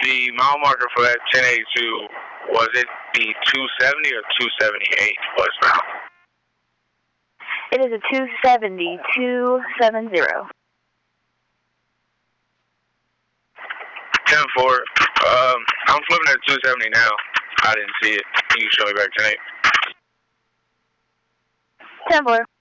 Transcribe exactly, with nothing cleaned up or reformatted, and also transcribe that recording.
The mile marker for that ten eighty-two, was it the two seventy or two seventy-eight westbound? It is a two seventy, two seventy. ten four, um, I'm flipping at two seventy now. I didn't see it. You can show me back ten eight. ten four.